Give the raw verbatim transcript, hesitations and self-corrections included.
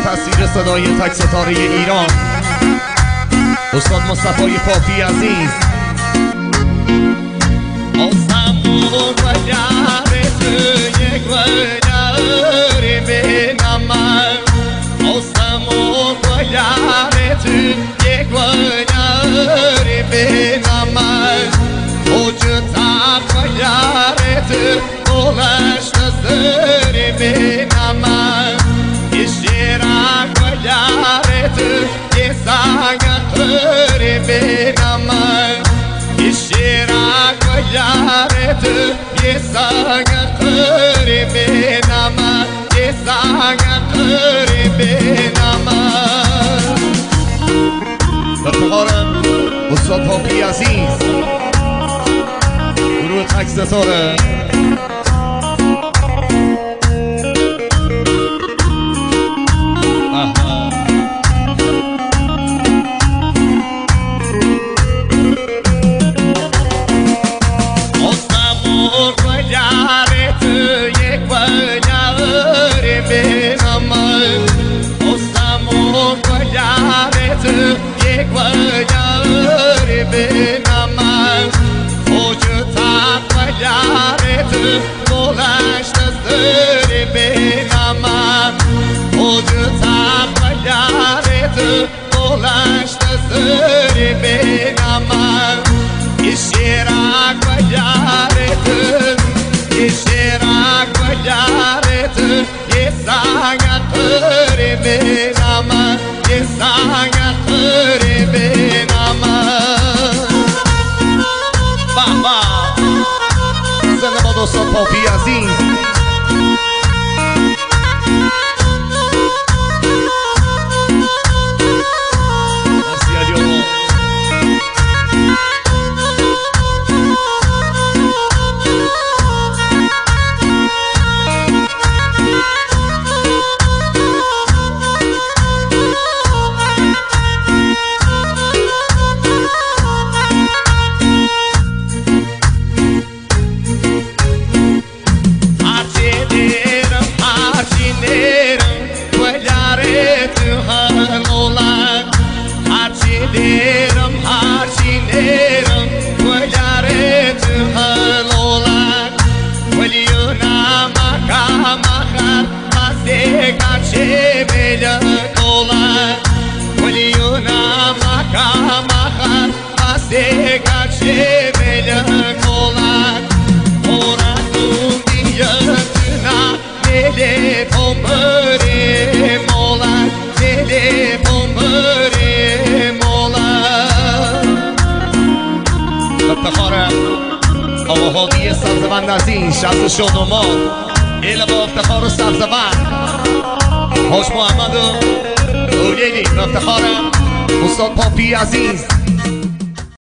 تاثیر صدای تک ستاره ایران استاد مصطفی پاپی عزیز. آسمون و یاره تو یک ویاره بینم من، آسمون و یاره تو یک ویاره بینم من، وجودت و یاره تو بلش نزداری بینم من، یه شیرک و یاره تو یه سنگ خوری بینم من، یه شیرک و یاره تو یه سنگ خوری بینم من، یه سنگ خوری بینم من. افتخارم استاد پاپی عزیز، گروه تک ستاره. یک ویاره بینم من، وجودت و یاره تو بلش نزداری بینم من، وجودت و یاره تو بلش نزداری بینم من، یه شیرک و یاره تو یه شیرک و یاره تو یه سنگ خوری بینم من، یه سنگ خوری بینم من. بابا زنده باد استاد پاپی عزیز. مرسی علیو. دیرم هرچی نیرم و یاره تو هلولک، ولیونا مکا مخر مسته کچه بلک اولک، ولیونا مکا مخر مسته کچه بلک اولک، مورتون دیتنا دلی پمبری مولک، دلی پمبری افتخارم آقا هادی سبزوند عزیز، شخص شادوما ایل با افتخار و سبزوند حاج محمد و اولیلی. افتخارم استاد پاپی عزیز.